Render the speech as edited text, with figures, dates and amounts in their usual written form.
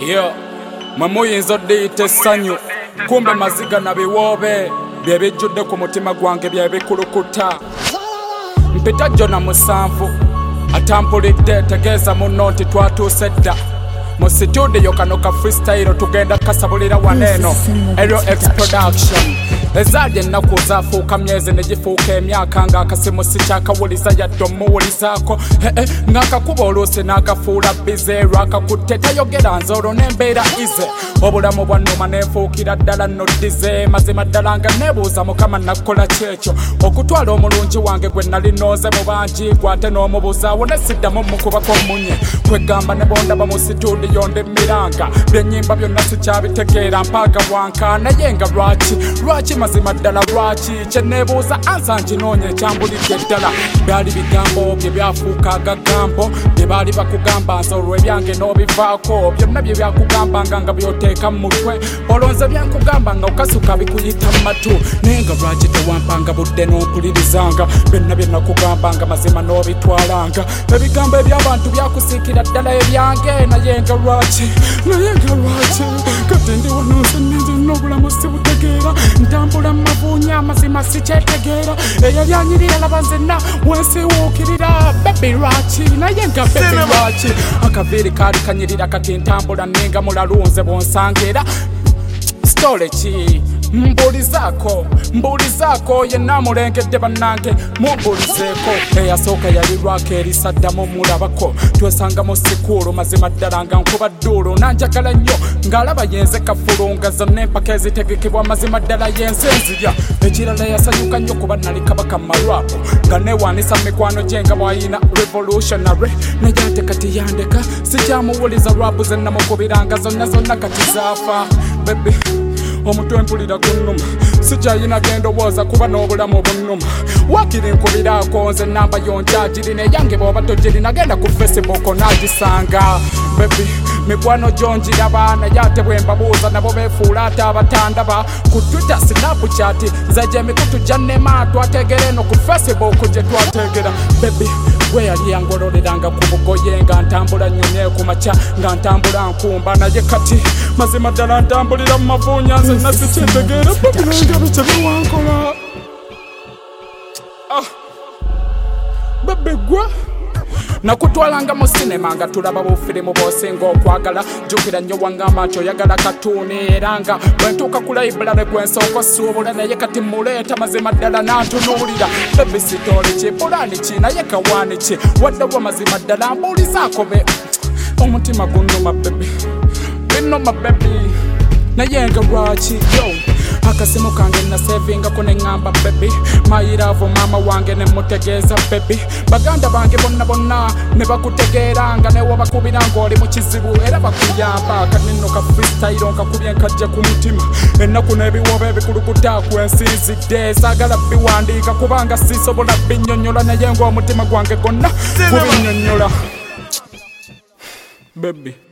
Yo, muyinza oddiyita essanyu kumbe maziga na biwoobe bye bijjudde ku mutima gwange bye bikulukuta. Mpita Jona musanvu atampulidde tegeeza munno nti twatuuse dda mu studio kano ka freestyle tugenda kasabulira waneeno Aerial X Production. Ezaali ennaku zaafuuka myezi ne gifuuka emyaka ng'akasimu sikyakawuliza yadde omuwulizaako ng'akakuba oluusi n'akafuula bize lwakakutte tayogera nze olwo n'embeera ize obulamu bwannuma neefuukira ddala noddize mazima ddala nga neebuuza mukama nakola kyekyo okutwala omulungi wange gwe nali nooze mu bangi gwate n'omubuzaawo ne siddamu mukubako munye kwegamba ne bondaba mu situdiyo ndimmiranga byennyimba byonna sikyabitegeera mpaaga bwanka naye nga lwaki mazima ddala lwaki kyeneebuuza ansa nginoonya ekyambulidde ddala byali bigambo bye byafuuka agagambo bye baali bakugamba nze olwo ebyange n'obivaako byonna bye byakugambanga nga byoteeka mu mutwe olonze byankugamba nga okasuka bikuyita mu matu naye nga lwaki tewampanga budde n'ompulirizanga byonna bye nakugambanga mazima n'obitwalanga ebigambo eby'abantu byakusiikira ddala ebyange naye nga lwaki kati ndi wano nsenenze n'obulamu sibutegeera ntambula mu mabuunya amazima sikyetegeera eyali anyirira laba nzenna wensiwuukirira bebi lwaki naye nga bebi lwaki akaviiri kaali kanyirira kati ntambula nenga mulalunze bonsangeera stole ki mbuulizaako yenna mulengedde bannange mumbuulizeeko eyasooka yali lwako erisaddamu mulabako twesanga mu sikuulu mazima ddala nga nkuba dduulu nanjagala nnyo ng'alaba yenze kafulu nga zonna empaka ezitegekebwa mazima ddala yenze nzirya ekirala yasanyuka nnyo kuba nali kabaka malwapo nga neewaanisa mikwano gye nga bwayina revolutionary naye ate kati yandeka sikyamuwuliza lwabu ze namukubiranga zonna kati zaafa bebi omutwe mpulira gunnuma sikyayina gendowooza kuba n'obulamu bunnuma wakiri nkubiraako nze namba yonjagirina eyange bw'oba togirina genda ku Facebook naagisanga bebi mikwano gyonjiraba naye ate bwe mbabuuza nabo beefuula ate abatandaba ku Twitter Snapchat nze gye emikutu gyannema twategera eno ku Facebook gye twategera bebi gwe yali yangololeranga ku bugoye nga ntambula nnyumye ku makya nga ntambula nkumba naye kati mazima ddala ntambulira mu mavuunya nze nasikyetegeera babiranga bikye biwankola bebe gwe nakutwalanga mu sinema nga tulaba bufirimu bw'osinga okwagala jjukira nnyo wangamba nti oyagala katuuni era nga bwe ntuuka ku layibulale gwe nsooka osuubula naye kati muleeta mazima ddala n'antunuulira bebi sitooli ki pulaani ki naye kawaani ki waddewo mazima ddala mbuulizaako be omutima gunnuma bebi binnuma bebi naye nga lwaki yo akasimu kange nasevingako neŋŋamba bebi mayiraavu maama wange nemutegeeza bebi baganda bange bonna ne bakutegeera nga newe bakubira ng'oli mu kizibu era bakuyamba kanino ka freestyle nkakubye nkajja ku mutima ennaku n'ebiwoobe ebikulukuta ku ensinzidde saagala biwandiika kubanga sisobola binnyonnyola naye ng'omutima gwange gonna gubinnyonnyola bebi